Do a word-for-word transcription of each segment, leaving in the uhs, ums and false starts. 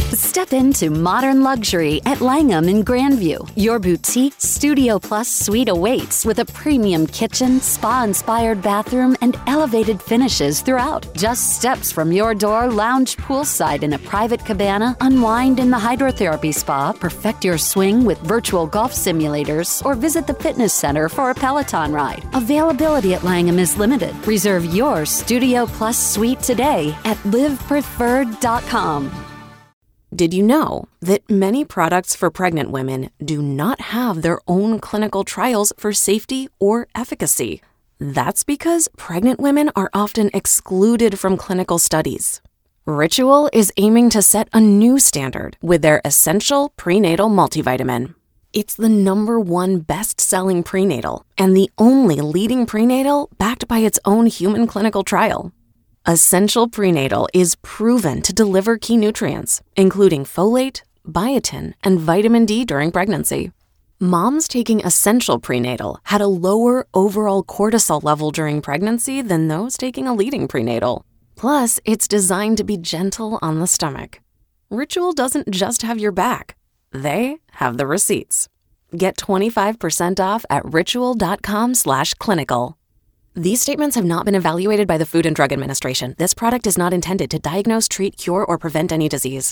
Step into modern luxury at Langham in Grandview. Your boutique Studio Plus suite awaits with a premium kitchen, spa-inspired bathroom, and elevated finishes throughout. Just steps from your door, lounge poolside in a private cabana, unwind in the hydrotherapy spa, perfect your swing with virtual golf simulators, or visit the fitness center for a Peloton ride. Availability at Langham is limited. Reserve your Studio Plus suite today at live preferred dot com. Did you know that many products for pregnant women do not have their own clinical trials for safety or efficacy? That's because pregnant women are often excluded from clinical studies. Ritual is aiming to set a new standard with their Essential Prenatal Multivitamin. It's the number one best-selling prenatal and the only leading prenatal backed by its own human clinical trial. Essential Prenatal is proven to deliver key nutrients, including folate, biotin, and vitamin D during pregnancy. Moms taking Essential Prenatal had a lower overall cortisol level during pregnancy than those taking a leading prenatal. Plus, it's designed to be gentle on the stomach. Ritual doesn't just have your back. They have the receipts. Get twenty-five percent off at ritual.com slash clinical. These statements have not been evaluated by the Food and Drug Administration. This product is not intended to diagnose, treat, cure, or prevent any disease.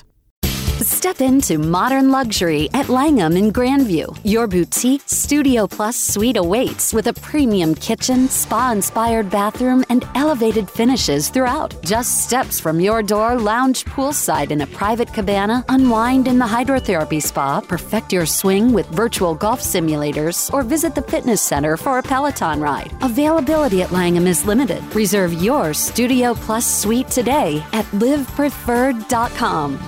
Step into modern luxury at Langham in Grandview. Your boutique Studio Plus suite awaits with a premium kitchen, spa-inspired bathroom, and elevated finishes throughout. Just steps from your door, lounge poolside in a private cabana, unwind in the hydrotherapy spa, perfect your swing with virtual golf simulators, or visit the fitness center for a Peloton ride. Availability at Langham is limited. Reserve your Studio Plus suite today at live preferred dot com.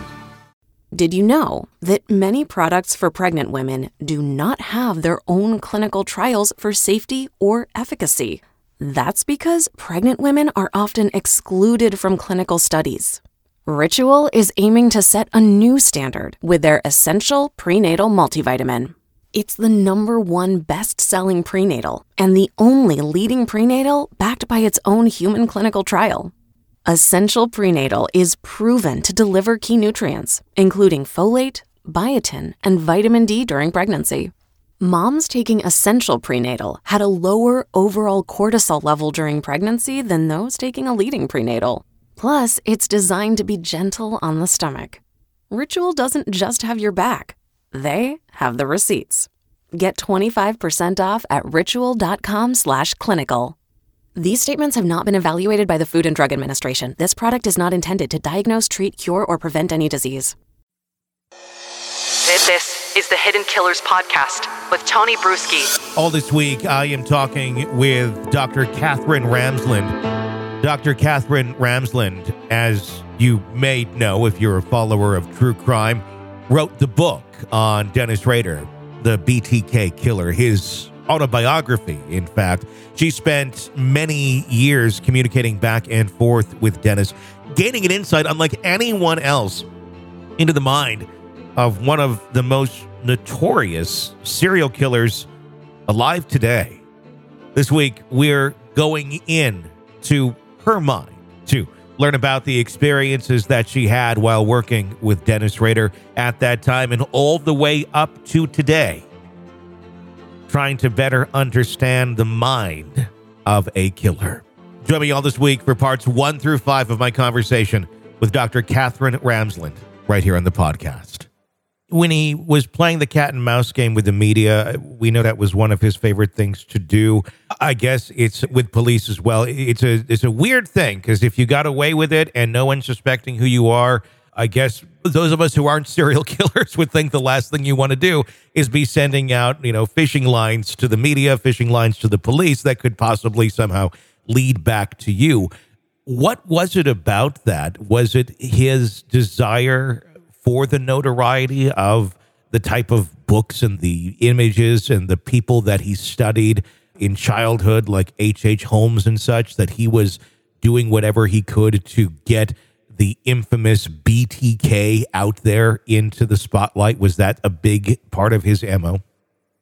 Did you know that many products for pregnant women do not have their own clinical trials for safety or efficacy? That's because pregnant women are often excluded from clinical studies. Ritual is aiming to set a new standard with their Essential Prenatal Multivitamin. It's the number one best-selling prenatal and the only leading prenatal backed by its own human clinical trial. Essential Prenatal is proven to deliver key nutrients, including folate, biotin, and vitamin D during pregnancy. Moms taking Essential Prenatal had a lower overall cortisol level during pregnancy than those taking a leading prenatal. Plus, it's designed to be gentle on the stomach. Ritual doesn't just have your back. They have the receipts. Get twenty-five percent off at ritual.com slash clinical. These statements have not been evaluated by the Food and Drug Administration. This product is not intended to diagnose, treat, cure, or prevent any disease. This is the Hidden Killers Podcast with Tony Bruschi. All this week, I am talking with Doctor Katherine Ramsland. Doctor Katherine Ramsland, as you may know if you're a follower of true crime, wrote the book on Dennis Rader, the B T K killer, his autobiography, in fact. She spent many years communicating back and forth with Dennis, gaining an insight unlike anyone else into the mind of one of the most notorious serial killers alive today. This week, we're going in to her mind to learn about the experiences that she had while working with Dennis Rader at that time and all the way up to today, trying to better understand the mind of a killer. Join me all this week for parts one through five of my conversation with Doctor Katherine Ramsland right here on the podcast. When he was playing the cat and mouse game with the media, we know that was one of his favorite things to do. I guess it's with police as well. It's a it's a weird thing because if you got away with it and no one's suspecting who you are, I guess those of us who aren't serial killers would think the last thing you want to do is be sending out, you know, phishing lines to the media, phishing lines to the police that could possibly somehow lead back to you. What was it about that? Was it his desire for the notoriety of the type of books and the images and the people that he studied in childhood, like H H. Holmes and such, that he was doing whatever he could to get the infamous B T K out there into the spotlight? Was that a big part of his M O?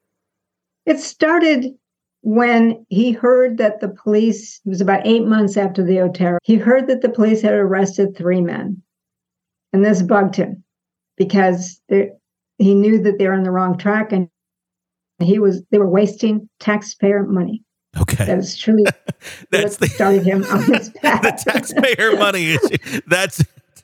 It started when he heard that the police, it was about eight months after the Otero, he heard that the police had arrested three men. And this bugged him. because he knew that they were on the wrong track, and he was they were wasting taxpayer money. Okay. That was truly that's what the, started him on his path. The taxpayer money issue. That's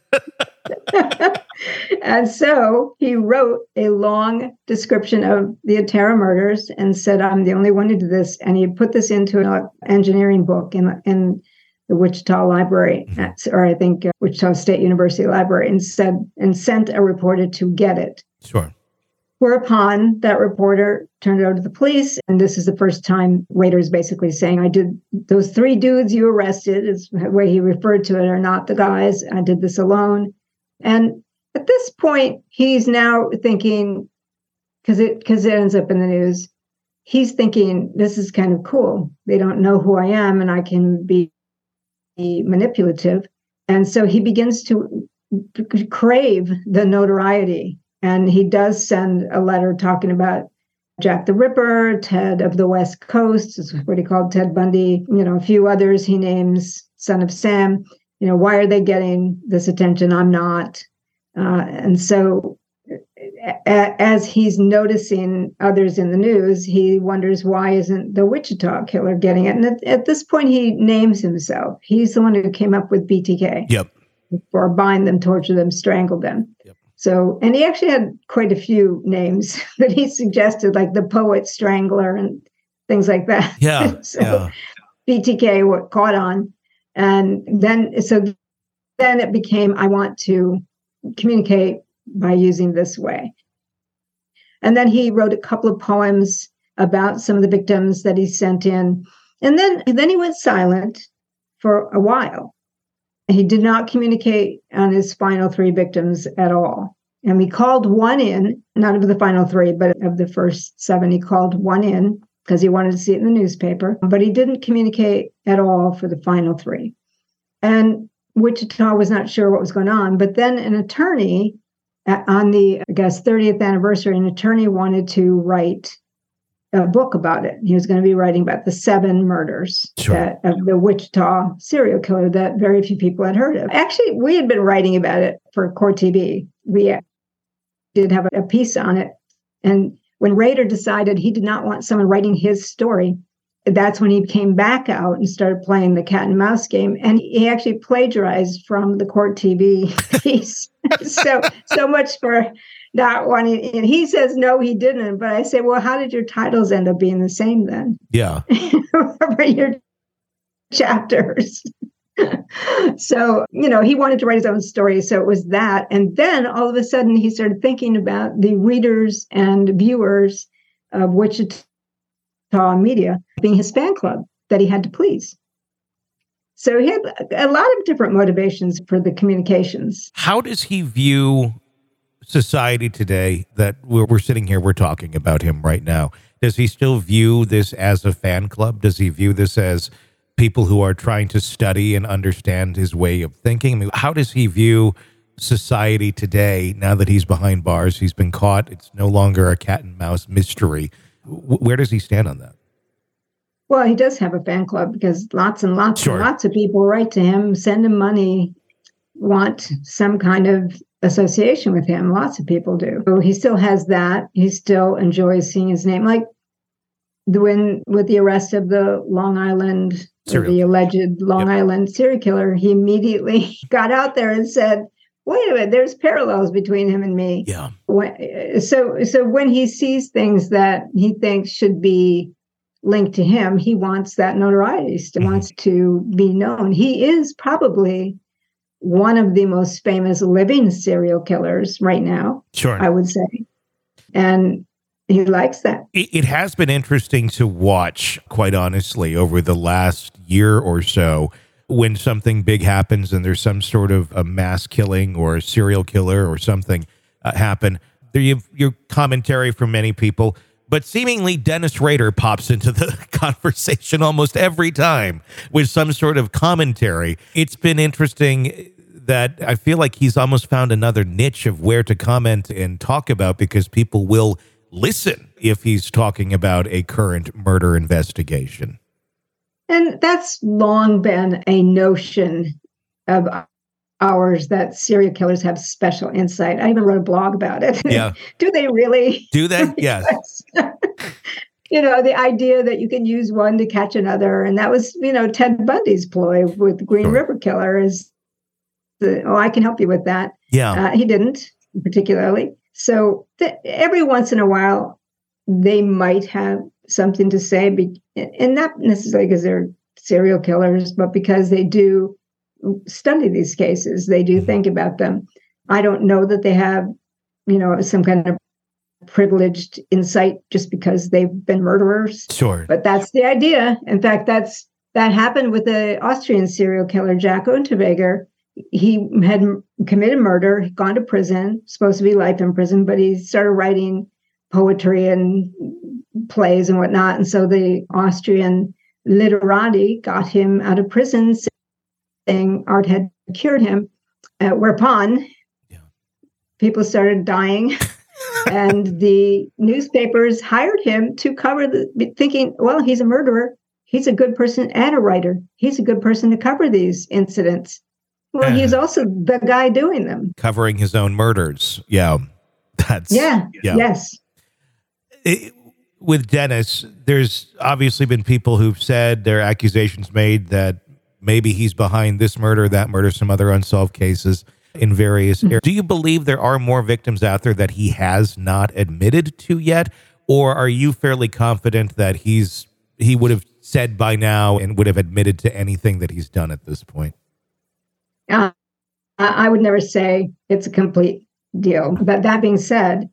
And so he wrote a long description of the Atara murders and said, I'm the only one who did this. And he put this into an engineering book in, in the Wichita Library, or I think uh, Wichita State University Library, and said and sent a reporter to get it. Sure. Whereupon that reporter turned it over to the police. And this is the first time Rader is basically saying, I did those three dudes you arrested, is the way he referred to it, are not the guys. I did this alone. And at this point, he's now thinking, because it because it ends up in the news, he's thinking, this is kind of cool. They don't know who I am, and I can be, be manipulative. And so he begins to crave the notoriety. And he does send a letter talking about Jack the Ripper, Ted of the West Coast, is what he called Ted Bundy, you know, a few others he names, Son of Sam. You know, why are they getting this attention? I'm not. Uh, and so a- as he's noticing others in the news, he wonders, why isn't the Wichita killer getting it? And at, at this point, he names himself. He's the one who came up with B T K. Yep. For bind them, torture them, strangle them. Yep. So, and he actually had quite a few names that he suggested, like the Poet Strangler and things like that. Yeah. so yeah. B T K what caught on. And then, so then it became, I want to communicate by using this way. And then he wrote a couple of poems about some of the victims that he sent in. And then, and then he went silent for a while. He did not communicate on his final three victims at all. And we called one in, not of the final three, but of the first seven, he called one in because he wanted to see it in the newspaper. But he didn't communicate at all for the final three. And Wichita was not sure what was going on. But then an attorney, on the, I guess, thirtieth anniversary, an attorney wanted to write a book about it. He was going to be writing about the seven murders Sure. that, of the Wichita serial killer that very few people had heard of. Actually, we had been writing about it for Court T V. We did have a piece on it. And when Rader decided he did not want someone writing his story, that's when he came back out and started playing the cat and mouse game. And he actually plagiarized from the Court T V piece. so, so much for not wanting, and he says, no, he didn't. But I say, well, how did your titles end up being the same then? Yeah. For your chapters. So, you know, he wanted to write his own story. So it was that. And then all of a sudden he started thinking about the readers and viewers of Wichita Media being his fan club that he had to please. So he had a lot of different motivations for the communications. How does he view society today that we're, we're sitting here, we're talking about him right now? Does he still view this as a fan club? Does he view this as people who are trying to study and understand his way of thinking? I mean, how does he view society today now that he's behind bars? He's been caught. It's no longer a cat and mouse mystery. W- where does he stand on that? Well, he does have a fan club because lots and lots Sure. and lots of people write to him, send him money, want some kind of association with him. Lots of people do. So he still has that. He still enjoys seeing his name. Like the when with the arrest of the Long Island, or the alleged Long Yep. Island serial killer, he immediately got out there and said, wait a minute, there's parallels between him and me. Yeah. When, so, so when he sees things that he thinks should be linked to him, he wants that notoriety, he Mm-hmm. wants to be known. He is probably one of the most famous living serial killers right now, Sure. I would say. And he likes that. It, it has been interesting to watch, quite honestly, over the last year or so, when something big happens and there's some sort of a mass killing or a serial killer or something uh, happen. There you have your commentary from many people, but seemingly Dennis Rader pops into the conversation almost every time with some sort of commentary. It's been interesting that I feel like he's almost found another niche of where to comment and talk about, because people will listen if he's talking about a current murder investigation. And that's long been a notion of ours that serial killers have special insight. I even wrote a blog about it. Yeah. Do they really? Do they? Yes. You know, the idea that you can use one to catch another. And that was, you know, Ted Bundy's ploy with Green Sure. River Killer is, the, oh, I can help you with that. Yeah. Uh, he didn't particularly. So th- every once in a while, they might have something to say, be- and not necessarily because they're serial killers, but because they do study these cases. They do think about them. I don't know that they have, you know, some kind of privileged insight just because they've been murderers. Sure. But that's the idea. In fact, that's that happened with the Austrian serial killer, Jack Unterweger. He had m- committed murder, he'd gone to prison, supposed to be life in prison, but he started writing poetry and plays and whatnot. And so the Austrian literati got him out of prison, saying art had cured him, uh, whereupon Yeah. people started dying. And the newspapers hired him to cover the, thinking, well, he's a murderer. He's a good person and a writer. He's a good person to cover these incidents. Well, Yeah. he's also the guy doing them. Covering his own murders. Yeah. That's Yeah. yeah. Yes. It, with Dennis, there's obviously been people who've said there are accusations made that maybe he's behind this murder, that murder, some other unsolved cases in various areas. Do you believe there are more victims out there that he has not admitted to yet? Or are you fairly confident that he's he would have said by now and would have admitted to anything that he's done at this point? Uh, I I would never say it's a complete deal. But that being said,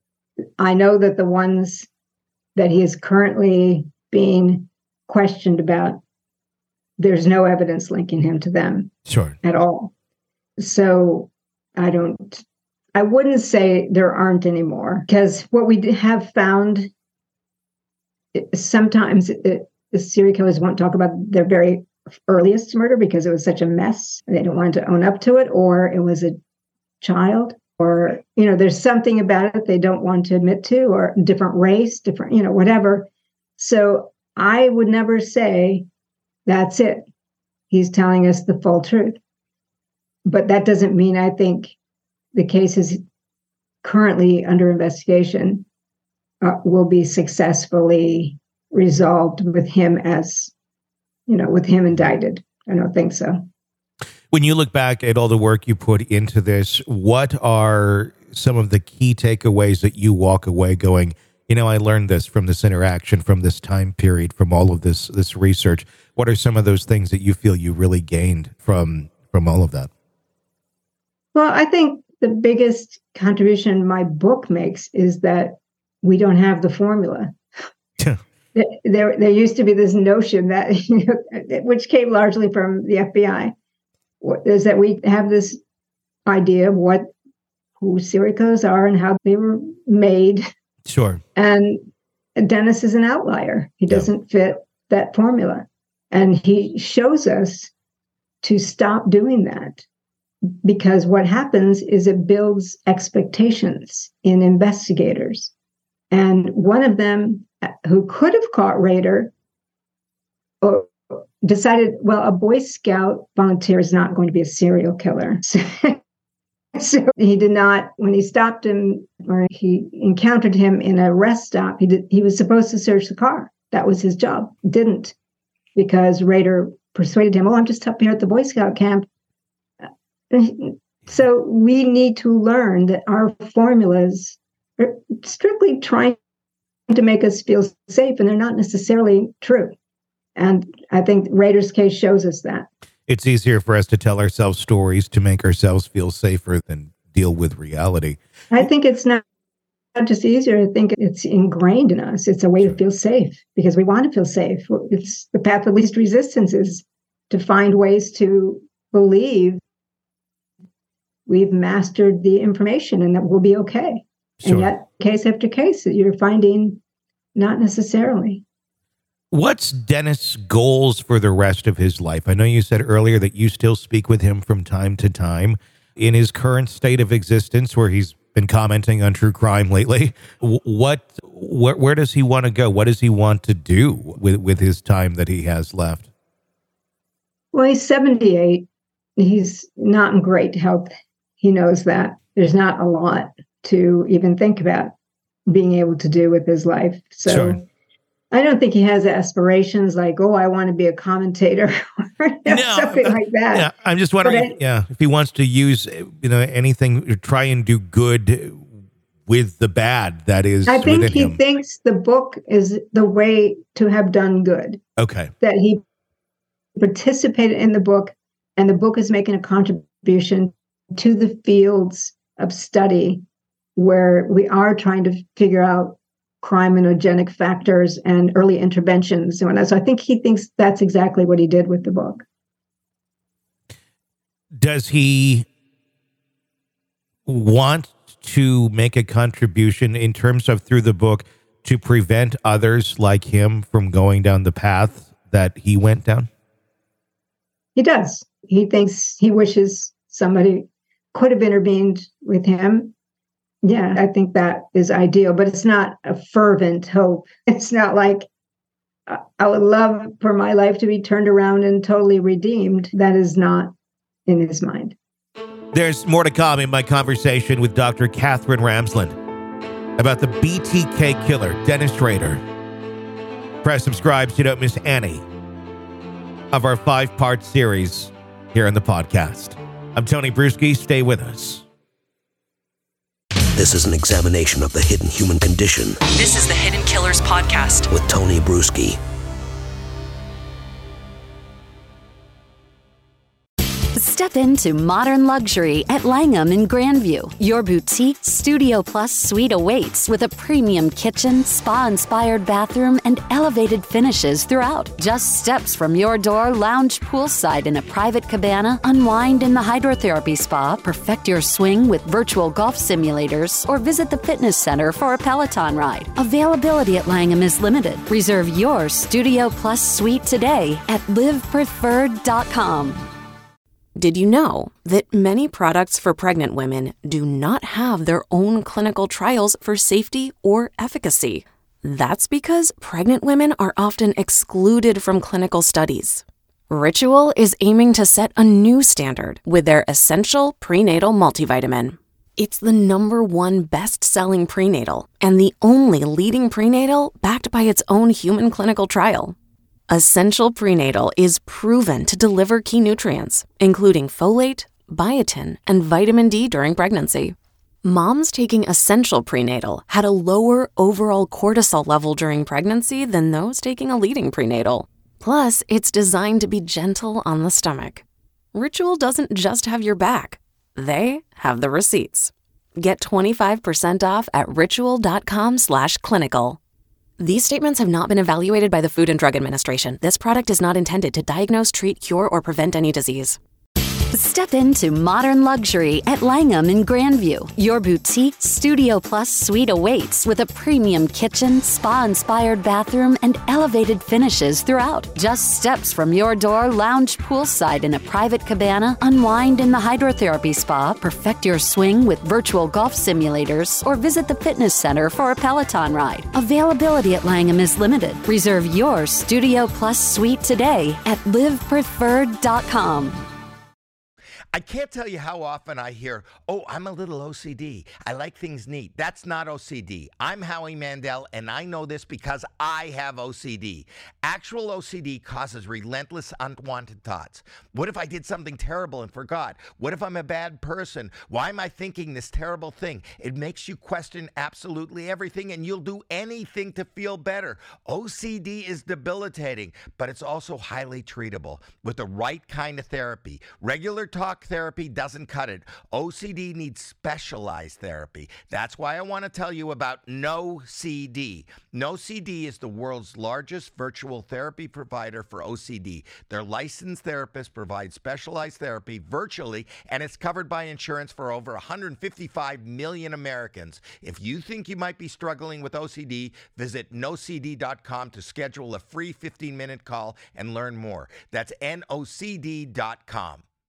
I know that the ones that he is currently being questioned about, there's no evidence linking him to them Sure. at all. So I don't, I wouldn't say there aren't anymore, because what we have found, it, sometimes it, the serial killers won't talk about their very earliest murder because it was such a mess. They don't want to own up to it, or it was a child, or, you know, there's something about it they don't want to admit to, or different race, different, you know, whatever. So I would never say that's it. He's telling us the full truth. But that doesn't mean I think the case is currently under investigation uh, will be successfully resolved with him as, you know, with him indicted. I don't think so. When you look back at all the work you put into this, what are some of the key takeaways that you walk away going, you know, I learned this from this interaction, from this time period, from all of this this research? What are some of those things that you feel you really gained from from all of that? Well, I think the biggest contribution my book makes is that we don't have the formula. there, there used to be this notion that, you know, which came largely from the F B I, is that we have this idea of what who serial killers are and how they were made. Sure. And Dennis is an outlier. He doesn't yeah. fit that formula. And he shows us to stop doing that. Because what happens is it builds expectations in investigators. And one of them who could have caught Rader decided, well, a Boy Scout volunteer is not going to be a serial killer. So, so he did not, when he stopped him or he encountered him in a rest stop, he did, he was supposed to search the car. That was his job. Didn't, because Rader persuaded him, oh, I'm just up here at the Boy Scout camp. So we need to learn that our formulas are strictly trying to make us feel safe, and they're not necessarily true. And I think Rader's case shows us that. It's easier for us to tell ourselves stories to make ourselves feel safer than deal with reality. I think it's not, not just easier. I think it's ingrained in us. It's a way to feel safe because we want to feel safe. It's the path of least resistance is to find ways to believe we've mastered the information and that we'll be okay. Sure. And yet, case after case, you're finding not necessarily. What's Dennis' goals for the rest of his life? I know you said earlier that you still speak with him from time to time. In his current state of existence, where he's been commenting on true crime lately, what, where, where does he want to go? What does he want to do with, with his time that he has left? Well, he's seventy-eight. he's not in great health. He knows that. There's not a lot to even think about being able to do with his life. So sure. I don't think he has aspirations like, oh, I want to be a commentator or no, something uh, like that. Yeah, I'm just wondering, I, yeah, if he wants to use, you know, anything to try and do good with the bad that is I think he him. thinks the book is the way to have done good. Okay. That he participated in the book, and the book is making a contribution to the fields of study where we are trying to figure out criminogenic factors and early interventions. So I think he thinks that's exactly what he did with the book. Does he want to make a contribution in terms of through the book to prevent others like him from going down the path that he went down? He does. He thinks, he wishes somebody could have intervened with him. Yeah, I think that is ideal, but it's not a fervent hope. It's not like uh, I would love for my life to be turned around and totally redeemed. That is not in his mind. There's more to come in my conversation with Doctor Katherine Ramsland about the B T K killer, Dennis Rader. Press subscribe so you don't miss any of our five-part series here on the podcast. I'm Tony Bruschi. Stay with us. This is an examination of the hidden human condition. This is the Hidden Killers Podcast with Tony Bruschi. Step into modern luxury at Langham in Grandview. Your boutique Studio Plus suite awaits with a premium kitchen, spa-inspired bathroom, and elevated finishes throughout. Just steps from your door, lounge poolside in a private cabana, unwind in the hydrotherapy spa, perfect your swing with virtual golf simulators, or visit the fitness center for a Peloton ride. Availability at Langham is limited. Reserve your Studio Plus suite today at live preferred dot com. Did you know that many products for pregnant women do not have their own clinical trials for safety or efficacy? That's because pregnant women are often excluded from clinical studies. Ritual is aiming to set a new standard with their Essential Prenatal Multivitamin. It's the number one best-selling prenatal and the only leading prenatal backed by its own human clinical trial. Essential Prenatal is proven to deliver key nutrients, including folate, biotin, and vitamin D during pregnancy. Moms taking Essential Prenatal had a lower overall cortisol level during pregnancy than those taking a leading prenatal. Plus, it's designed to be gentle on the stomach. Ritual doesn't just have your back. They have the receipts. Get twenty-five percent off at ritual.com slash clinical. These statements have not been evaluated by the Food and Drug Administration. This product is not intended to diagnose, treat, cure, or prevent any disease. Step into modern luxury at Langham in Grandview. Your boutique Studio Plus suite awaits with a premium kitchen, spa-inspired bathroom, and elevated finishes throughout. Just steps from your door, lounge poolside in a private cabana, unwind in the hydrotherapy spa, perfect your swing with virtual golf simulators, or visit the fitness center for a Peloton ride. Availability at Langham is limited. Reserve your Studio Plus suite today at live preferred dot com. I can't tell you how often I hear, oh, I'm a little O C D. I like things neat. That's not O C D. I'm Howie Mandel, and I know this because I have O C D. Actual O C D causes relentless, unwanted thoughts. What if I did something terrible and forgot? What if I'm a bad person? Why am I thinking this terrible thing? It makes you question absolutely everything, and you'll do anything to feel better. O C D is debilitating, but it's also highly treatable with the right kind of therapy. Regular talk therapy doesn't cut it. O C D needs specialized therapy. That's why I want to tell you about No C D. No C D is the world's largest virtual therapy provider for O C D. Their licensed therapists provide specialized therapy virtually, and it's covered by insurance for over one hundred fifty-five million Americans. If you think you might be struggling with O C D, visit no c d dot com to schedule a free fifteen minute call and learn more. That's N O C D dot com.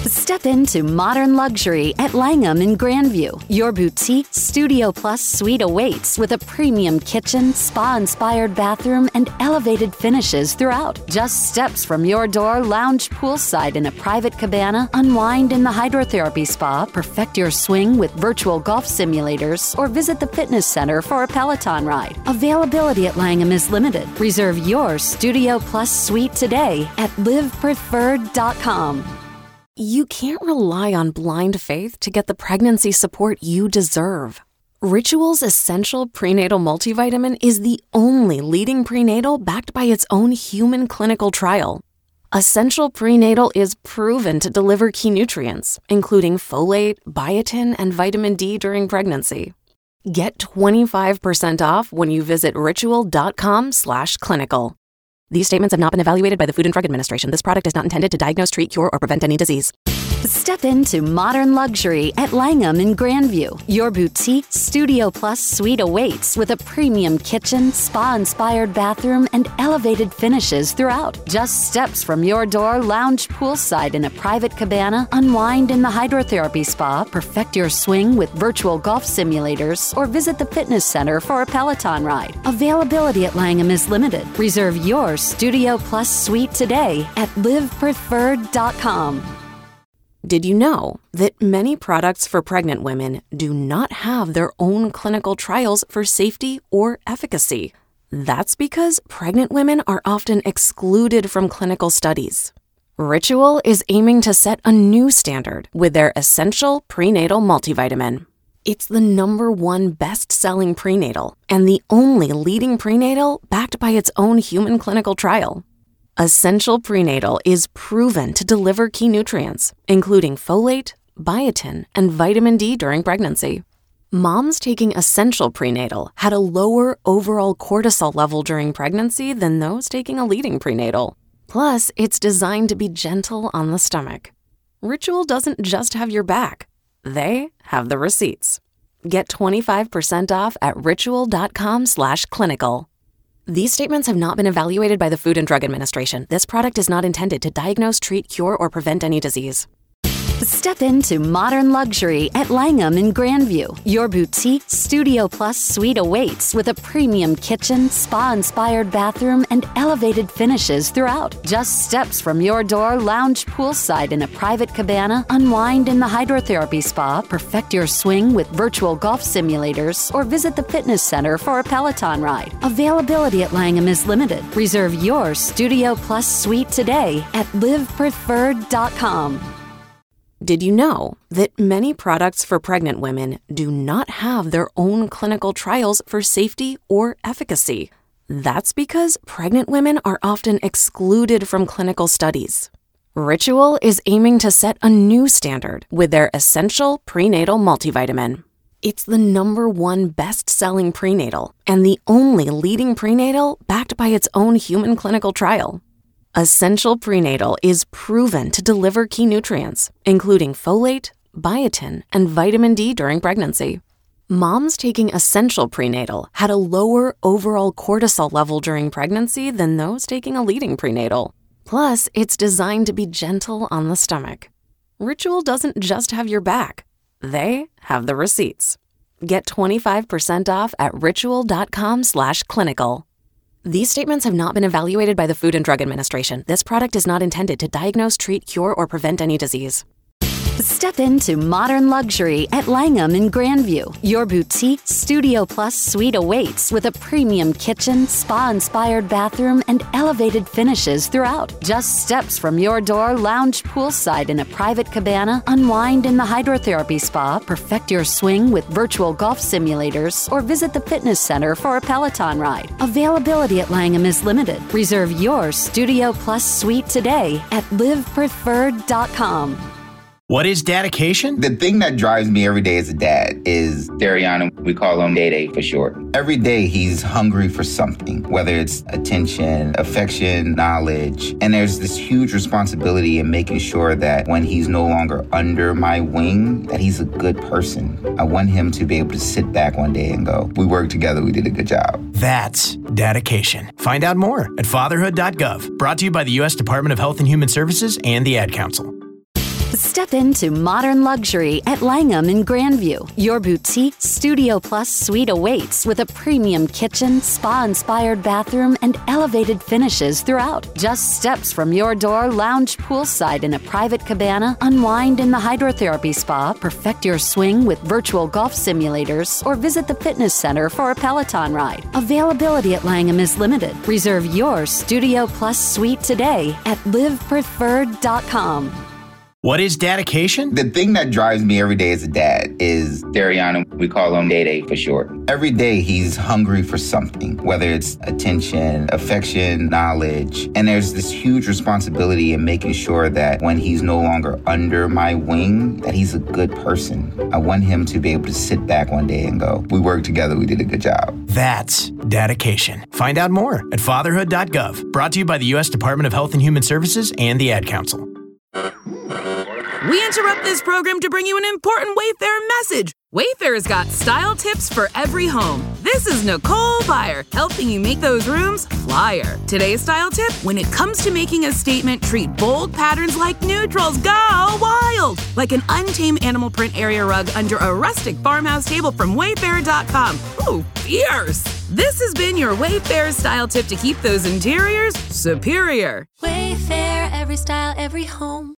Step into modern luxury at Langham in Grandview. Your boutique Studio Plus suite awaits with a premium kitchen, spa-inspired bathroom, and elevated finishes throughout. Just steps from your door, lounge poolside in a private cabana, unwind in the hydrotherapy spa, perfect your swing with virtual golf simulators, or visit the fitness center for a Peloton ride. Availability at Langham is limited. Reserve your Studio Plus suite today at live preferred dot com. You can't rely on blind faith to get the pregnancy support you deserve. Ritual's Essential Prenatal Multivitamin is the only leading prenatal backed by its own human clinical trial. Essential Prenatal is proven to deliver key nutrients, including folate, biotin, and vitamin D during pregnancy. Get twenty-five percent off when you visit ritual.com slash clinical. These statements have not been evaluated by the Food and Drug Administration. This product is not intended to diagnose, treat, cure, or prevent any disease. Step into modern luxury at Langham in Grandview. Your boutique Studio Plus suite awaits with a premium kitchen, spa-inspired bathroom, and elevated finishes throughout. Just steps from your door, lounge poolside in a private cabana, unwind in the hydrotherapy spa, perfect your swing with virtual golf simulators, or visit the fitness center for a Peloton ride. Availability at Langham is limited. Reserve your Studio Plus suite today at live preferred dot com. Did you know that many products for pregnant women do not have their own clinical trials for safety or efficacy? That's because pregnant women are often excluded from clinical studies. Ritual is aiming to set a new standard with their Essential Prenatal Multivitamin. It's the number one best-selling prenatal and the only leading prenatal backed by its own human clinical trial. Essential Prenatal is proven to deliver key nutrients, including folate, biotin, and vitamin D during pregnancy. Moms taking Essential Prenatal had a lower overall cortisol level during pregnancy than those taking a leading prenatal. Plus, it's designed to be gentle on the stomach. Ritual doesn't just have your back. They have the receipts. Get twenty-five percent off at ritual.com slash clinical. These statements have not been evaluated by the Food and Drug Administration. This product is not intended to diagnose, treat, cure, or prevent any disease. Step into modern luxury at Langham in Grandview. Your boutique Studio Plus suite awaits with a premium kitchen, spa-inspired bathroom, and elevated finishes throughout. Just steps from your door, lounge poolside in a private cabana, unwind in the hydrotherapy spa, perfect your swing with virtual golf simulators, or visit the fitness center for a Peloton ride. Availability at Langham is limited. Reserve your Studio Plus suite today at live preferred dot com. Did you know that many products for pregnant women do not have their own clinical trials for safety or efficacy? That's because pregnant women are often excluded from clinical studies. Ritual is aiming to set a new standard with their Essential Prenatal Multivitamin. It's the number one best-selling prenatal and the only leading prenatal backed by its own human clinical trial. Essential Prenatal is proven to deliver key nutrients, including folate, biotin, and vitamin D during pregnancy. Moms taking Essential Prenatal had a lower overall cortisol level during pregnancy than those taking a leading prenatal. Plus, it's designed to be gentle on the stomach. Ritual doesn't just have your back. They have the receipts. Get twenty-five percent off at ritual.com slash clinical. These statements have not been evaluated by the Food and Drug Administration. This product is not intended to diagnose, treat, cure, or prevent any disease. Step into modern luxury at Langham in Grandview. Your boutique Studio Plus suite awaits with a premium kitchen, spa-inspired bathroom, and elevated finishes throughout. Just steps from your door, lounge poolside in a private cabana, unwind in the hydrotherapy spa, perfect your swing with virtual golf simulators, or visit the fitness center for a Peloton ride. Availability at Langham is limited. Reserve your Studio Plus suite today at live preferred dot com. What is dedication? The thing that drives me every day as a dad is Dariana. We call him Day Day for short. Every day he's hungry for something, whether it's attention, affection, knowledge. And there's this huge responsibility in making sure that when he's no longer under my wing, that he's a good person. I want him to be able to sit back one day and go, we worked together, we did a good job. That's dedication. Find out more at fatherhood dot gov. Brought to you by the U S Department of Health and Human Services and the Ad Council. Step into modern luxury at Langham in Grandview. Your boutique Studio Plus suite awaits with a premium kitchen, spa-inspired bathroom, and elevated finishes throughout. Just steps from your door, lounge poolside in a private cabana, unwind in the hydrotherapy spa, perfect your swing with virtual golf simulators, or visit the fitness center for a Peloton ride. Availability at Langham is limited. Reserve your Studio Plus suite today at live preferred dot com. What is dedication? The thing that drives me every day as a dad is Dariana. We call him Day Day for short. Every day he's hungry for something, whether it's attention, affection, knowledge. And there's this huge responsibility in making sure that when he's no longer under my wing, that he's a good person. I want him to be able to sit back one day and go, we worked together, we did a good job. That's dedication. Find out more at fatherhood dot gov. Brought to you by the U S Department of Health and Human Services and the Ad Council. We interrupt this program to bring you an important Wayfair message. Wayfair's got style tips for every home. This is Nicole Byer, helping you make those rooms flyer. Today's style tip, when it comes to making a statement, treat bold patterns like neutrals. Go wild! Like an untamed animal print area rug under a rustic farmhouse table from wayfair dot com. Ooh, fierce! This has been your Wayfair style tip to keep those interiors superior. Wayfair, every style, every home.